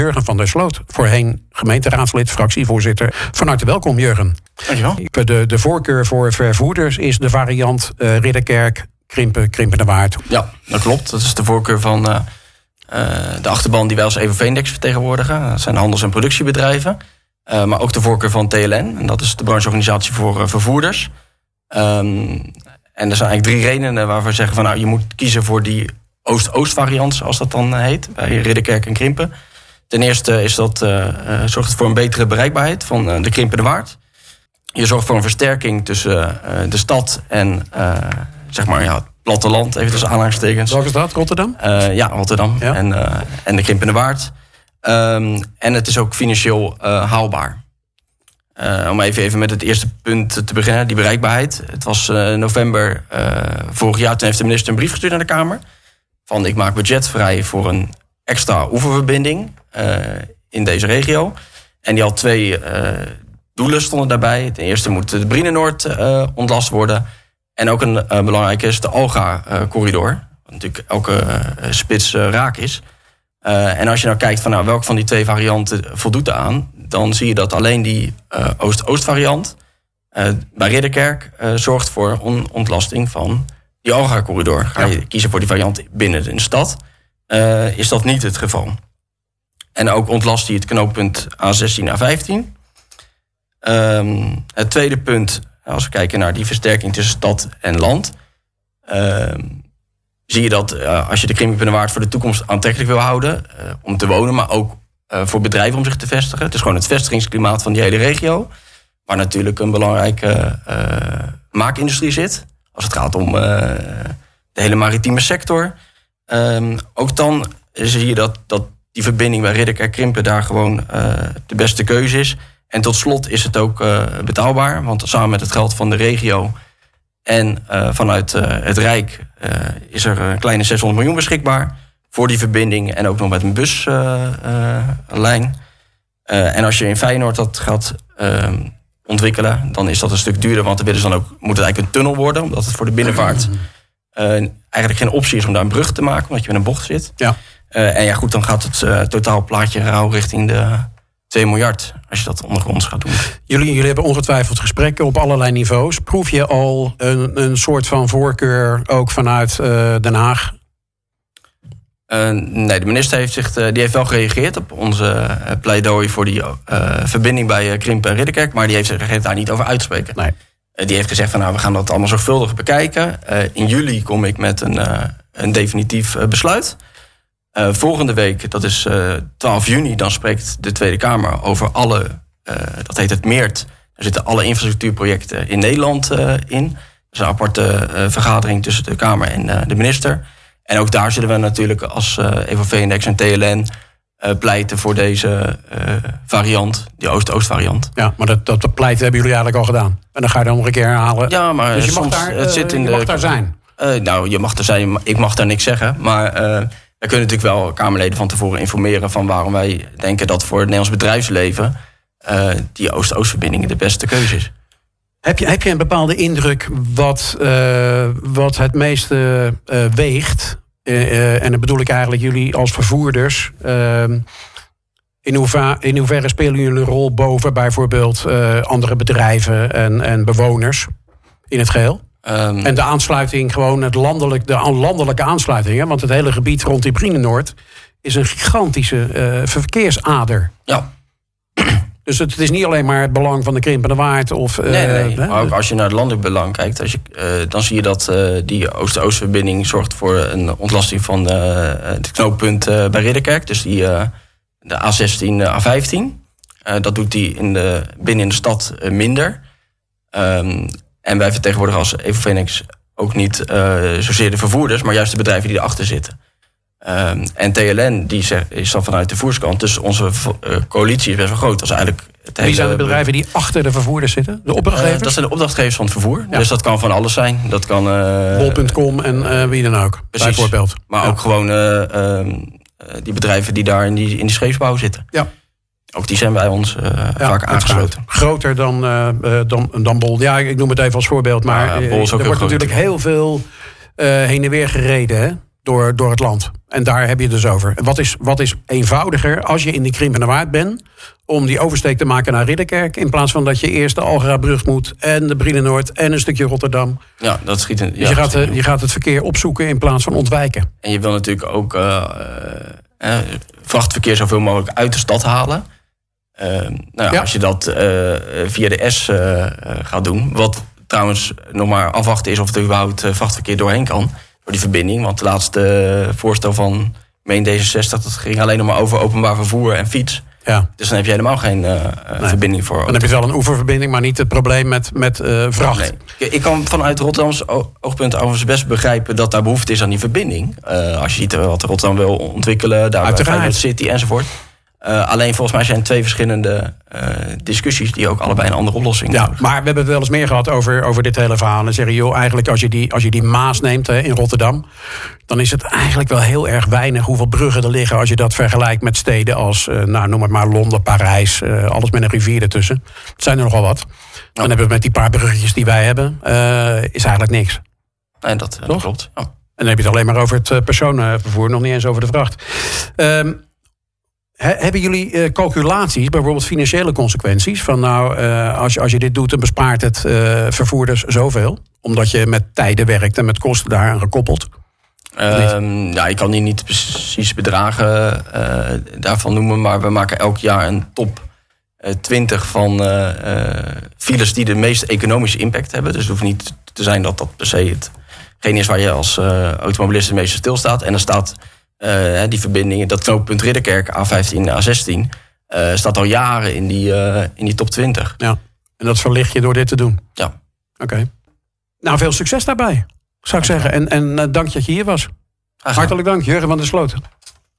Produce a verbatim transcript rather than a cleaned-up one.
Jurgen van der Sloot, voorheen gemeenteraadslid, fractievoorzitter. Van harte welkom, Jurgen. Dankjewel. De, de voorkeur voor vervoerders is de variant uh, Ridderkerk, Krimpen, Krimpenerwaard. Ja, dat klopt. Dat is de voorkeur van uh, uh, de achterban die wij als E V V-index vertegenwoordigen. Dat zijn handels- en productiebedrijven. Uh, maar ook de voorkeur van T L N. En dat is de brancheorganisatie voor uh, vervoerders. Um, en er zijn eigenlijk drie redenen waarvoor we zeggen van nou, je moet kiezen voor die Oost-Oost variant, zoals dat dan heet, bij Ridderkerk en Krimpen. Ten eerste is dat, uh, uh, zorgt het voor een betere bereikbaarheid van uh, de Krimpenerwaard. Je zorgt voor een versterking tussen uh, de stad en uh, zeg maar ja, het platteland, even tussen aanhalingstekens. Welke stad? Rotterdam? Uh, ja, Rotterdam ja. En, uh, en de Krimpenerwaard. Um, en het is ook financieel uh, haalbaar. Uh, om even, even met het eerste punt te beginnen, die bereikbaarheid. Het was uh, november uh, vorig jaar, toen heeft de minister een brief gestuurd naar de Kamer. Van ik maak budget vrij voor een extra oeververbinding uh, in deze regio. En die had twee uh, doelen stonden daarbij. Ten eerste moet de Brienenoord uh, ontlast worden. En ook een uh, belangrijke is de Alga-corridor. Uh, wat natuurlijk elke uh, spits uh, raak is. Uh, en als je nou kijkt van nou, welke van die twee varianten voldoet aan, dan zie je dat alleen die uh, Oost-Oost variant uh, bij Ridderkerk uh, zorgt voor on- ontlasting van die Alga-corridor. Ga je ja. kiezen voor die variant binnen de stad, uh, is dat niet het geval. En ook ontlast hij het knooppunt A zestien A vijftien. Um, het tweede punt, als we kijken naar die versterking tussen stad en land, Um, zie je dat uh, als je de Krimpenerwaard voor de toekomst aantrekkelijk wil houden, uh, om te wonen, maar ook uh, voor bedrijven om zich te vestigen. Het is gewoon het vestigingsklimaat van die hele regio, waar natuurlijk een belangrijke uh, maakindustrie zit, als het gaat om uh, de hele maritieme sector. Um, ook dan zie je dat, dat die verbinding bij Ridderkerk-Krimpen daar gewoon uh, de beste keuze is. En tot slot is het ook uh, betaalbaar, want samen met het geld van de regio en uh, vanuit uh, het Rijk uh, is er een kleine zeshonderd miljoen beschikbaar voor die verbinding en ook nog met een buslijn. Uh, uh, uh, en als je in Feyenoord dat gaat uh, ontwikkelen, dan is dat een stuk duurder, want dan willen ze dan ook, moet het eigenlijk een tunnel worden, omdat het voor de binnenvaart uh, eigenlijk geen optie is om daar een brug te maken, omdat je met een bocht zit. Ja. Uh, en ja, goed, dan gaat het uh, totaalplaatje rauw richting de twee miljard, als je dat ondergronds gaat doen. Jullie, jullie hebben ongetwijfeld gesprekken op allerlei niveaus. Proef je al een, een soort van voorkeur ook vanuit uh, Den Haag? Uh, nee, de minister heeft, zich, uh, die heeft wel gereageerd op onze uh, pleidooi voor die uh, verbinding bij uh, Krimpen en Ridderkerk, maar die heeft zich daar niet over uitspreken. Nee. Uh, die heeft gezegd van nou, we gaan dat allemaal zorgvuldig bekijken. Uh, in juli kom ik met een, uh, een definitief uh, besluit. Uh, volgende week, dat is uh, twaalf juni, dan spreekt de Tweede Kamer over alle, uh, dat heet het MEERT. Daar zitten alle infrastructuurprojecten in Nederland uh, in. Dat is een aparte uh, vergadering tussen de Kamer en uh, de minister. En ook daar zullen we natuurlijk als uh, E V V-index en T L N uh, pleiten voor deze uh, variant, die Oost-Oost variant. Ja, maar dat, dat pleiten hebben jullie eigenlijk al gedaan. En dan ga je dan nog een keer herhalen. Ja, maar dus je soms, mag daar, het zit in je de, mag daar zijn. Uh, nou, je mag er zijn, ik mag daar niks zeggen, maar Uh, we kunnen natuurlijk wel Kamerleden van tevoren informeren van waarom wij denken dat voor het Nederlands bedrijfsleven uh, die Oost-Oost-verbinding de beste keuze is. Heb je, heb je een bepaalde indruk wat, uh, wat het meeste uh, weegt? Uh, uh, en dan bedoel ik eigenlijk jullie als vervoerders. Uh, in, hoeva, in hoeverre spelen jullie een rol boven bijvoorbeeld uh, andere bedrijven en, en bewoners in het geheel? Um, en de aansluiting, gewoon het landelijk, de landelijke aansluiting. Hè? Want het hele gebied rond die Brienenoord is een gigantische uh, verkeersader. Ja. Dus het, het is niet alleen maar het belang van de Krimpenerwaard. Of, uh, nee, nee. Hè? Maar ook als je naar het landelijk belang kijkt, als je, uh, dan zie je dat uh, die Oost-Oost-verbinding zorgt voor een ontlasting van uh, het knooppunt uh, bij Ridderkerk. Dus die, uh, de A zestien A vijftien. Uh, dat doet die in de, binnen in de stad uh, minder. Um, En wij vertegenwoordigen als E V V-index ook niet uh, zozeer de vervoerders, maar juist de bedrijven die erachter zitten. Um, en T L N die zegt, is dan vanuit de vervoerskant. Dus onze uh, coalitie is best wel groot. Dat is eigenlijk het Wie hele, zijn de bedrijven die achter de vervoerders zitten? De opdrachtgevers? Uh, dat zijn de opdrachtgevers van het vervoer. Ja. Dus dat kan van alles zijn. Dat kan Uh, Bol punt com en uh, wie dan ook, precies. Bijvoorbeeld. Maar ja. ook gewoon uh, uh, die bedrijven die daar in die, in die scheepsbouw zitten. Ja. Ook die zijn bij ons uh, ja, vaak aangesloten. Groter dan, uh, dan, dan Bol. Ja, ik noem het even als voorbeeld. Maar ja, Bol is ook er wordt groot. Natuurlijk heel veel uh, heen en weer gereden. Hè? door, door het land. En daar heb je het dus over. Wat is, wat is eenvoudiger als je in de Krimpende Waard bent om die oversteek te maken naar Ridderkerk, in plaats van dat je eerst de Algerabrug moet en de Brienenoord en een stukje Rotterdam. Ja, dat schiet in, ja, dus je gaat, uh, je gaat het verkeer opzoeken in plaats van ontwijken. En je wil natuurlijk ook uh, uh, vrachtverkeer zoveel mogelijk uit de stad halen. Uh, nou ja, ja. Als je dat uh, via de S uh, gaat doen, wat trouwens nog maar afwachten is of er überhaupt uh, vrachtverkeer doorheen kan, door die verbinding. Want het laatste uh, voorstel van Meen D zesenzestig, dat ging alleen nog maar over openbaar vervoer en fiets. Ja. Dus dan heb je helemaal geen uh, nee. verbinding voor. Dan heb je wel een oeververbinding, maar niet het probleem met, met uh, vracht. Nee. Ik kan vanuit Rotterdams oogpunt overigens best begrijpen dat daar behoefte is aan die verbinding. Uh, als je ziet wat Rotterdam wil ontwikkelen, daar bij City enzovoort. Uh, alleen volgens mij zijn het twee verschillende uh, discussies die ook allebei een andere oplossing ja, hebben. Maar we hebben het wel eens meer gehad over, over dit hele verhaal. En zeggen, joh, eigenlijk als je die, als je die Maas neemt hè, in Rotterdam, dan is het eigenlijk wel heel erg weinig hoeveel bruggen er liggen als je dat vergelijkt met steden als, uh, nou, noem het maar Londen, Parijs, uh, alles met een rivier ertussen. Het zijn er nogal wat. Dan ja. hebben we met die paar bruggetjes die wij hebben, uh, is eigenlijk niks. Nee, dat, dat klopt. Ja. En dan heb je het alleen maar over het personenvervoer, nog niet eens over de vracht. Um, He, hebben jullie uh, calculaties, bijvoorbeeld financiële consequenties? Van nou, uh, als, je, als je dit doet, dan bespaart het uh, vervoerders zoveel? Omdat je met tijden werkt en met kosten daaraan gekoppeld? Um, ja, ik kan hier niet precies bedragen uh, daarvan noemen, maar we maken elk jaar een top uh, twintig van uh, uh, files die de meeste economische impact hebben. Dus het hoeft niet te zijn dat dat per se hetgeen is waar je als uh, automobilist het meeste stilstaat. En dan staat Uh, die verbinding, dat knooppunt Ridderkerk, A vijftien, A zestien, uh, staat al jaren in die, uh, in die top twintig. Ja, en dat verlicht je door dit te doen? Ja. Oké. Okay. Nou, veel succes daarbij, zou ik zeggen. En, en uh, dank dat je hier was. Hartelijk dank, Jurgen van der Sloot.